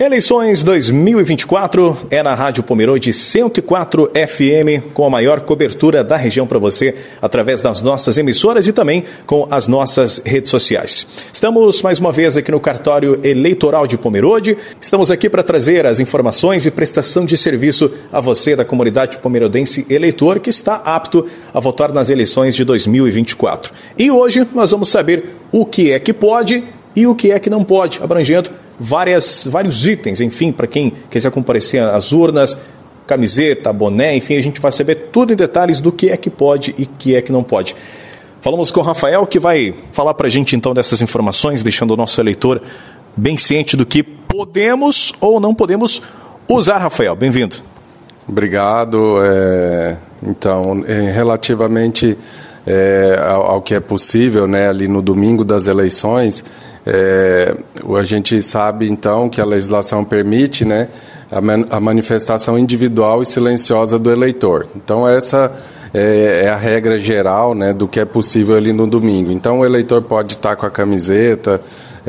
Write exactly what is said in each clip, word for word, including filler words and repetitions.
Eleições dois mil e vinte e quatro é na Rádio Pomerode cento e quatro F M, com a maior cobertura da região para você, através das nossas emissoras e também com as nossas redes sociais. Estamos mais uma vez aqui no cartório eleitoral de Pomerode. Estamos aqui para trazer as informações e prestação de serviço a você da comunidade pomerodense eleitor que está apto a votar nas eleições de dois mil e vinte e quatro. E hoje nós vamos saber o que é que pode e o que é que não pode, abrangendo Várias, vários itens, enfim, para quem quiser comparecer às urnas, camiseta, boné, enfim, a gente vai saber tudo em detalhes do que é que pode e o que é que não pode. Falamos com o Rafael, que vai falar para a gente então dessas informações, deixando o nosso eleitor bem ciente do que podemos ou não podemos usar. Rafael, bem-vindo. Obrigado. É, então, relativamente é, ao, ao que é possível, né, ali no domingo das eleições, É, a gente sabe, então, que a legislação permite, né, a, man, a manifestação individual e silenciosa do eleitor. Então, essa é, é a regra geral, né, do que é possível ali no domingo. Então, o eleitor pode estar com a camiseta,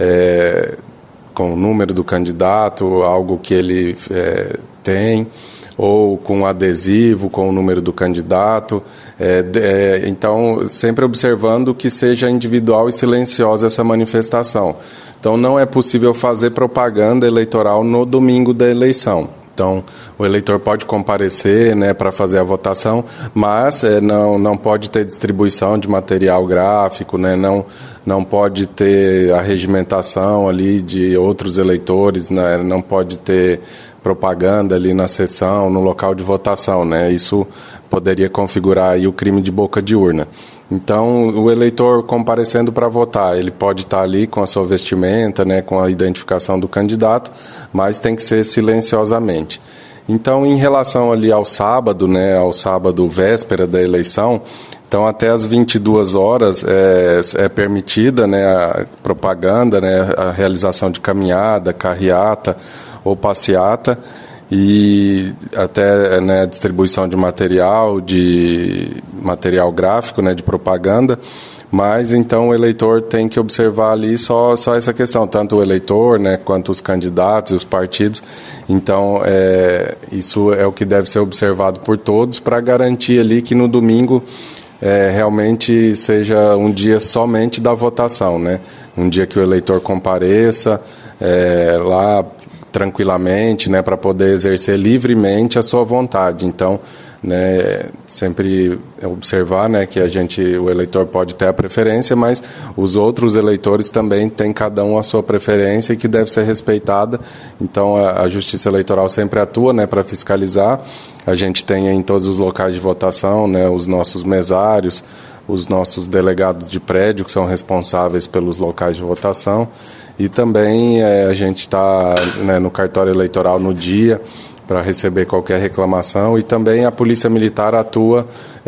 é, com o número do candidato, algo que ele é, tem, ou com adesivo, com o número do candidato. É, é, então, sempre observando que seja individual e silenciosa essa manifestação. Então, não é possível fazer propaganda eleitoral no domingo da eleição. Então, o eleitor pode comparecer, né, para fazer a votação, mas é, não, não pode ter distribuição de material gráfico, né, não, não pode ter arregimentação ali de outros eleitores, né, não pode ter propaganda ali na sessão, no local de votação, né, isso poderia configurar aí o crime de boca de urna. Então, o eleitor comparecendo para votar, ele pode estar ali com a sua vestimenta, né, com a identificação do candidato, mas tem que ser silenciosamente. Então, em relação ali ao sábado, né, ao sábado véspera da eleição, então até às vinte e duas horas é, é permitida, né, a propaganda, né, a realização de caminhada, carreata ou passeata, e até, né, a distribuição de material, de material gráfico, né, de propaganda, mas então o eleitor tem que observar ali só, só essa questão, tanto o eleitor, né, quanto os candidatos e os partidos. Então, é, isso é o que deve ser observado por todos para garantir ali que no domingo é, realmente seja um dia somente da votação, né? Um dia que o eleitor compareça é, lá tranquilamente, né, para poder exercer livremente a sua vontade. Então, né, sempre observar, né, que a gente, o eleitor pode ter a preferência, mas os outros eleitores também têm cada um a sua preferência e que deve ser respeitada. Então, a, a Justiça Eleitoral sempre atua, né, para fiscalizar. A gente tem em todos os locais de votação, né, os nossos mesários, os nossos delegados de prédio, que são responsáveis pelos locais de votação. E também é, a gente está, né, no cartório eleitoral no dia para receber qualquer reclamação, e também a Polícia Militar atua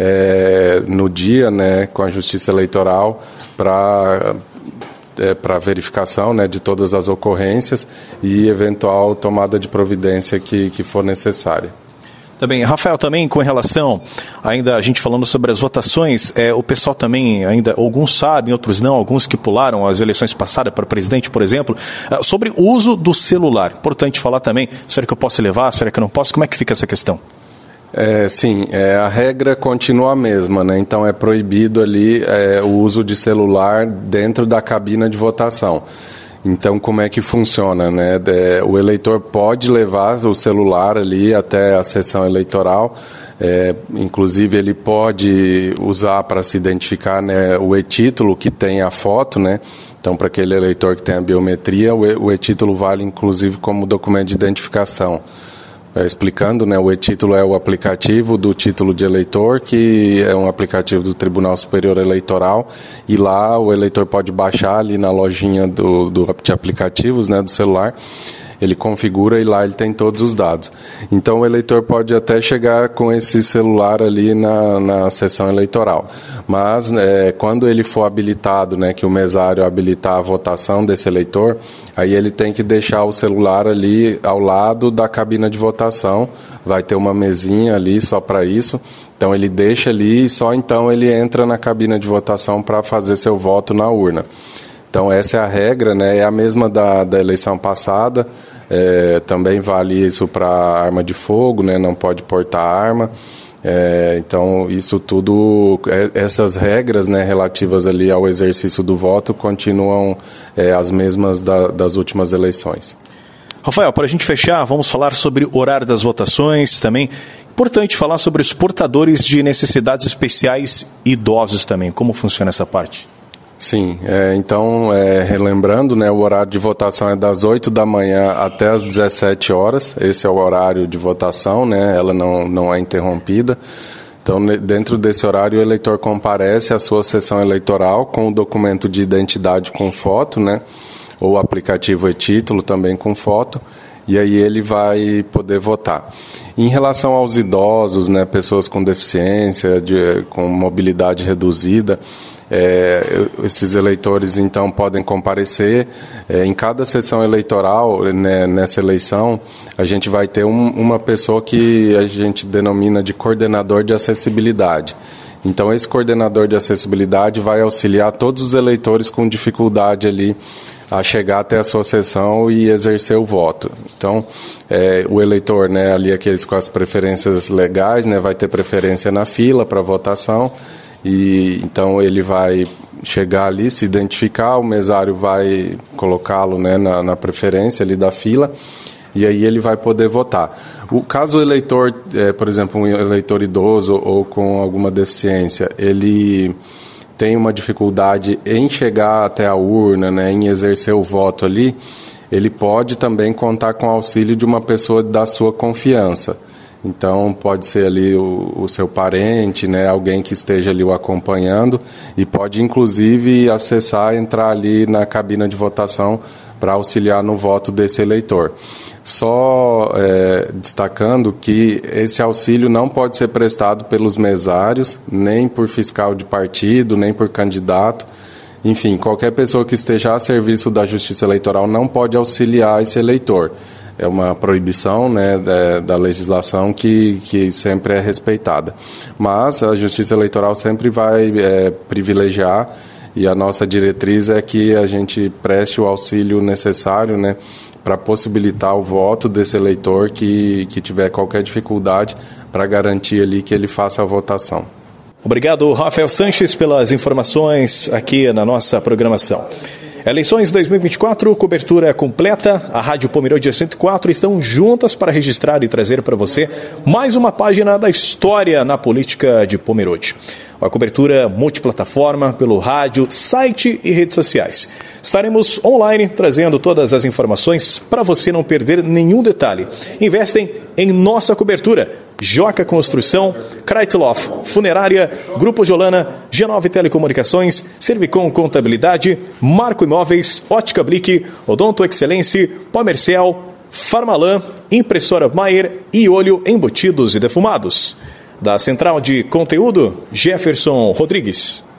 é, no dia, né, com a Justiça Eleitoral para é, para verificação, né, de todas as ocorrências e eventual tomada de providência que, que for necessária. Também, Rafael, também com relação, ainda a gente falando sobre as votações, é, o pessoal também, ainda alguns sabem, outros não, alguns que pularam as eleições passadas para presidente, por exemplo, é, sobre o uso do celular. Importante falar também, será que eu posso levar, será que eu não posso? Como é que fica essa questão? É, sim, é, a regra continua a mesma, né? Então é proibido ali é, o uso de celular dentro da cabina de votação. Então, como é que funciona, né? O eleitor pode levar o celular ali até a sessão eleitoral, é, inclusive ele pode usar para se identificar, né, o e-título que tem a foto, né? Então, para aquele eleitor que tem a biometria, o e-título vale inclusive como documento de identificação. É, explicando, né, o e-título é o aplicativo do título de eleitor, que é um aplicativo do Tribunal Superior Eleitoral, e lá o eleitor pode baixar ali na lojinha do, do, de aplicativos, né, do celular, ele configura e lá ele tem todos os dados. Então o eleitor pode até chegar com esse celular ali na, na sessão eleitoral. Mas é, quando ele for habilitado, né, que o mesário habilitar a votação desse eleitor, aí ele tem que deixar o celular ali ao lado da cabina de votação. Vai ter uma mesinha ali só para isso. Então ele deixa ali e só então ele entra na cabina de votação para fazer seu voto na urna. Então essa é a regra, né? É a mesma da, da eleição passada, É, também vale isso para arma de fogo, né? Não pode portar arma. É, então, isso tudo, essas regras, né, relativas ali ao exercício do voto continuam é, as mesmas da, das últimas eleições. Rafael, para a gente fechar, vamos falar sobre o horário das votações também. Importante falar sobre os portadores de necessidades especiais e idosos também. Como funciona essa parte? Sim, é, então, é, relembrando, né, o horário de votação é das oito da manhã até as dezessete horas. Esse é o horário de votação, né, ela não, não é interrompida. Então, dentro desse horário, o eleitor comparece à sua sessão eleitoral com o documento de identidade com foto, né, ou aplicativo e título também com foto, e aí ele vai poder votar. Em relação aos idosos, né, pessoas com deficiência, de, com mobilidade reduzida, É, esses eleitores, então, podem comparecer. É, em cada sessão eleitoral, né, nessa eleição, a gente vai ter um, uma pessoa que a gente denomina de coordenador de acessibilidade. Então, esse coordenador de acessibilidade vai auxiliar todos os eleitores com dificuldade ali a chegar até a sua sessão e exercer o voto. Então, é, o eleitor, né, ali aqueles com as preferências legais, né, vai ter preferência na fila para votação. E então ele vai chegar ali, se identificar, o mesário vai colocá-lo, né, na, na preferência ali da fila, e aí ele vai poder votar. O caso o eleitor, é, por exemplo, um eleitor idoso ou com alguma deficiência, ele tem uma dificuldade em chegar até a urna, né, em exercer o voto ali, ele pode também contar com o auxílio de uma pessoa da sua confiança. Então, pode ser ali o, o seu parente, né, alguém que esteja ali o acompanhando, e pode, inclusive, acessar, entrar ali na cabina de votação para auxiliar no voto desse eleitor. Só é, destacando que esse auxílio não pode ser prestado pelos mesários, nem por fiscal de partido, nem por candidato. Enfim, qualquer pessoa que esteja a serviço da Justiça Eleitoral não pode auxiliar esse eleitor. É uma proibição, né, da, da legislação que, que sempre é respeitada. Mas a Justiça Eleitoral sempre vai é, privilegiar, e a nossa diretriz é que a gente preste o auxílio necessário, né, para possibilitar o voto desse eleitor que, que tiver qualquer dificuldade, para garantir ali que ele faça a votação. Obrigado, Rafael Sanches, pelas informações aqui na nossa programação. Eleições dois mil e vinte e quatro, cobertura completa. A Rádio Pomerode cento e quatro estão juntas para registrar e trazer para você mais uma página da história na política de Pomerode. Uma cobertura multiplataforma pelo rádio, site e redes sociais. Estaremos online trazendo todas as informações para você não perder nenhum detalhe. Investem em nossa cobertura. Joca Construção, Kreitloff Funerária, Grupo Jolana, G nove Telecomunicações, Servicom Contabilidade, Marco Imóveis, Ótica Blick, Odonto Excelência, Pomercel, Farmalan, Impressora Maier e Olho Embutidos e Defumados. Da Central de Conteúdo, Jefferson Rodrigues.